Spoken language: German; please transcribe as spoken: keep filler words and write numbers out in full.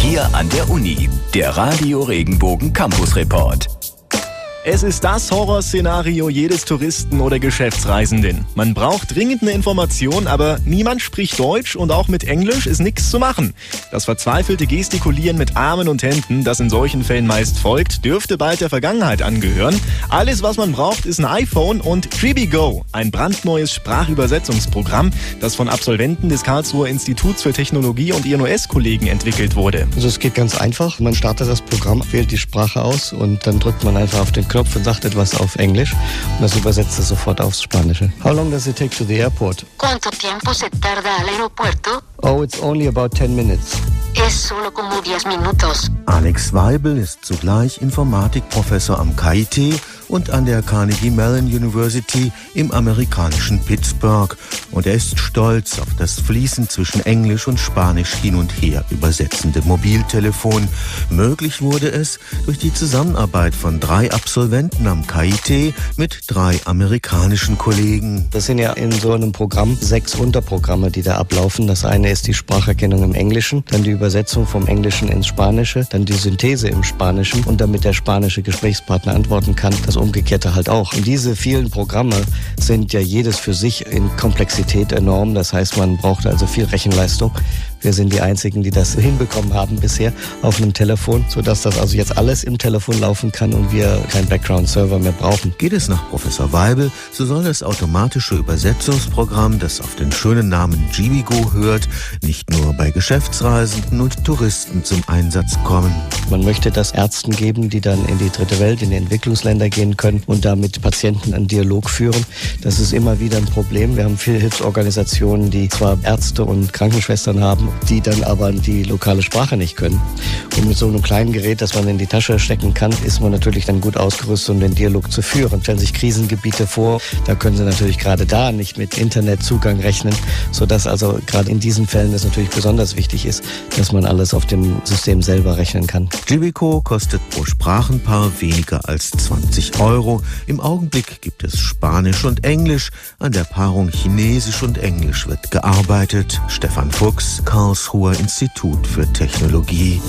hier an der Uni, der Radio Regenbogen Campus Report. Es ist das Horrorszenario jedes Touristen oder Geschäftsreisenden. Man braucht dringend eine Information, aber niemand spricht Deutsch und auch mit Englisch ist nichts zu machen. Das verzweifelte Gestikulieren mit Armen und Händen, das in solchen Fällen meist folgt, dürfte bald der Vergangenheit angehören. Alles, was man braucht, ist ein iPhone und Tribigo, ein brandneues Sprachübersetzungsprogramm, das von Absolventen des Karlsruher Instituts für Technologie und ihren U S-Kollegen entwickelt wurde. Also es geht ganz einfach. Man startet das Programm, wählt die Sprache aus und dann drückt man einfach auf den Knopf und sagt etwas auf Englisch und das übersetzt es sofort aufs Spanische. How long does it take to the airport? ¿Cuánto tiempo se tarda al aeropuerto? Oh, it's only about ten minutes. Es solo como diez minutos. Alex Weibel ist zugleich Informatikprofessor am K I T und an der Carnegie Mellon University im amerikanischen Pittsburgh. Und er ist stolz auf das fließend zwischen Englisch und Spanisch hin und her übersetzende Mobiltelefon. Möglich wurde es durch die Zusammenarbeit von drei Absolventen am K I T mit drei amerikanischen Kollegen. Das sind ja in so einem Programm sechs Unterprogramme, die da ablaufen. Das eine ist die Spracherkennung im Englischen, dann die Übersetzung vom Englischen ins Spanische, dann die Synthese im Spanischen und damit der spanische Gesprächspartner antworten kann, das Umgekehrte halt auch. Und diese vielen Programme sind ja jedes für sich in Komplexität enorm. Das heißt, man braucht also viel Rechenleistung. Wir sind die Einzigen, die das hinbekommen haben bisher auf einem Telefon, sodass das also jetzt alles im Telefon laufen kann und wir keinen Background-Server mehr brauchen. Geht es nach Professor Weibel, so soll das automatische Übersetzungsprogramm, das auf den schönen Namen Tribigo hört, nicht nur bei Geschäftsreisenden und Touristen zum Einsatz kommen. Man möchte das Ärzten geben, die dann in die dritte Welt, in die Entwicklungsländer gehen können und da mit Patienten einen Dialog führen. Das ist immer wieder ein Problem. Wir haben viele Hilfsorganisationen, die zwar Ärzte und Krankenschwestern haben, die dann aber die lokale Sprache nicht können. Und mit so einem kleinen Gerät, das man in die Tasche stecken kann, ist man natürlich dann gut ausgerüstet, um den Dialog zu führen. Stellen sich Krisengebiete vor, da können Sie natürlich gerade da nicht mit Internetzugang rechnen, sodass also gerade in diesen Fällen es natürlich besonders wichtig ist, dass man alles auf dem System selber rechnen kann. Tribigo kostet pro Sprachenpaar weniger als zwanzig Euro. Im Augenblick gibt es Spanisch und Englisch. An der Paarung Chinesisch und Englisch wird gearbeitet. Stefan Fuchs, Karlsruher Institut für Technologie.